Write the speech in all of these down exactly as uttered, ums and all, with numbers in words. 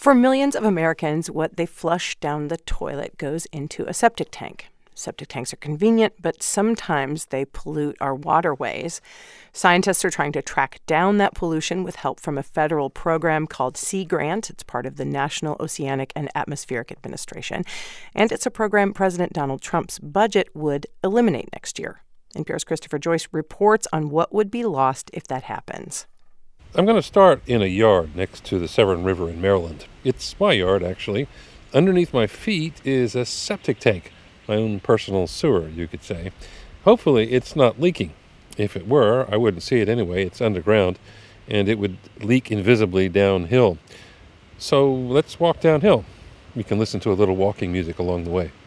For millions of Americans, what they flush down the toilet goes into a septic tank. Septic tanks are convenient, but sometimes they pollute our waterways. Scientists are trying to track down that pollution with help from a federal program called Sea Grant. It's part of the National Oceanic and Atmospheric Administration. And it's a program President Donald Trump's budget would eliminate next year. N P R's Christopher Joyce reports on what would be lost if that happens. I'm going to start in a yard next to the Severn River in Maryland. It's my yard, actually. Underneath my feet is a septic tank, my own personal sewer, you could say. Hopefully it's not leaking. If it were, I wouldn't see it anyway. It's underground, and it would leak invisibly downhill. So let's walk downhill. We can listen to a little walking music along the way.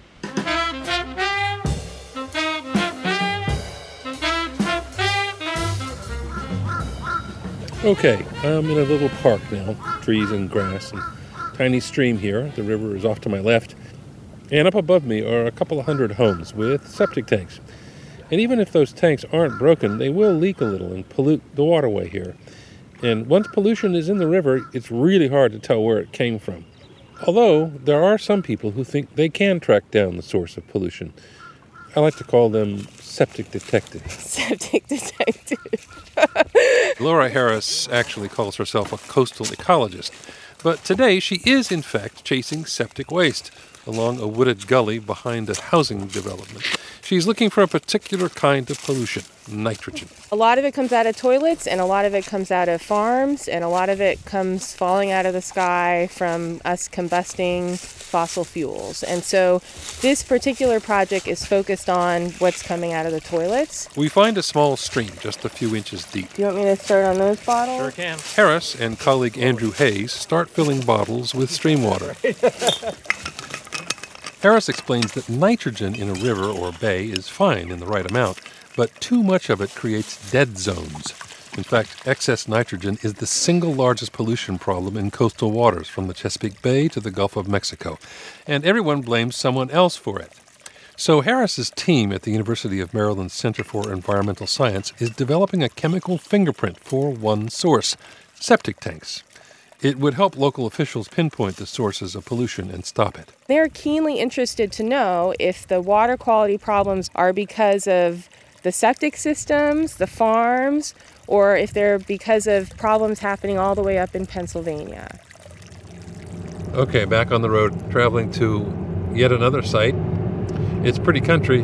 Okay, I'm in a little park now, trees and grass and tiny stream here. The river is off to my left. And up above me are a couple of hundred homes with septic tanks. And even if those tanks aren't broken, they will leak a little and pollute the waterway here. And once pollution is in the river, it's really hard to tell where it came from. Although there are some people who think they can track down the source of pollution. I like to call them septic detectives. Septic detective. Laura Harris actually calls herself a coastal ecologist. But today she is, in fact, chasing septic waste along a wooded gully behind a housing development. She's looking for a particular kind of pollution, nitrogen. A lot of it comes out of toilets, and a lot of it comes out of farms, and a lot of it comes falling out of the sky from us combusting fossil fuels. And so this particular project is focused on what's coming out of the toilets. We find a small stream just a few inches deep. Do you want me to start on those bottles? Sure can. Harris and colleague Andrew Hayes start filling bottles with stream water. Harris explains that nitrogen in a river or bay is fine in the right amount, but too much of it creates dead zones. In fact, excess nitrogen is the single largest pollution problem in coastal waters from the Chesapeake Bay to the Gulf of Mexico, and everyone blames someone else for it. So Harris's team at the University of Maryland Center for Environmental Science is developing a chemical fingerprint for one source: septic tanks. It would help local officials pinpoint the sources of pollution and stop it. They're keenly interested to know if the water quality problems are because of the septic systems, the farms, or if they're because of problems happening all the way up in Pennsylvania. Okay, back on the road, traveling to yet another site. It's pretty country.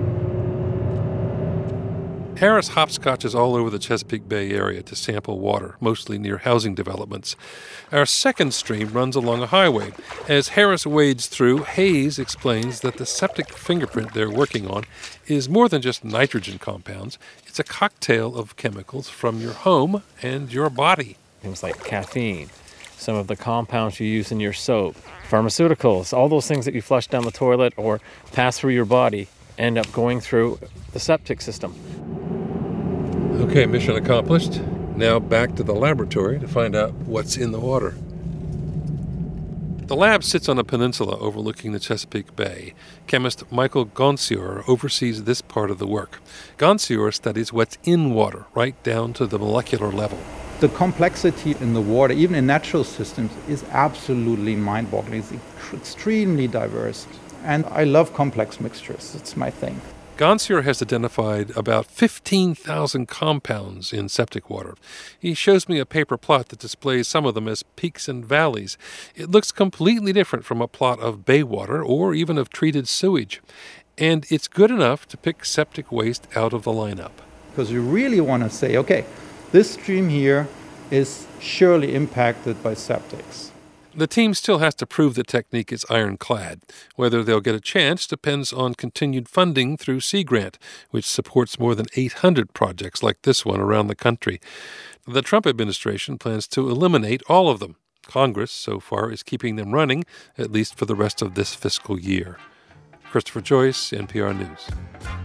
Harris hopscotches all over the Chesapeake Bay area to sample water, mostly near housing developments. Our second stream runs along a highway. As Harris wades through, Hayes explains that the septic fingerprint they're working on is more than just nitrogen compounds. It's a cocktail of chemicals from your home and your body. Things like caffeine, some of the compounds you use in your soap, pharmaceuticals, all those things that you flush down the toilet or pass through your body end up going through the septic system. Okay, mission accomplished. Now back to the laboratory to find out what's in the water. The lab sits on a peninsula overlooking the Chesapeake Bay. Chemist Michael Gonsior oversees this part of the work. Gonsior studies what's in water, right down to the molecular level. The complexity in the water, even in natural systems, is absolutely mind-boggling. It's extremely diverse. And I love complex mixtures. It's my thing. Gonsior has identified about fifteen thousand compounds in septic water. He shows me a paper plot that displays some of them as peaks and valleys. It looks completely different from a plot of bay water or even of treated sewage. And it's good enough to pick septic waste out of the lineup. Because you really want to say, okay, this stream here is surely impacted by septics. The team still has to prove the technique is ironclad. Whether they'll get a chance depends on continued funding through Sea Grant, which supports more than eight hundred projects like this one around the country. The Trump administration plans to eliminate all of them. Congress, so far, is keeping them running, at least for the rest of this fiscal year. Christopher Joyce, N P R News.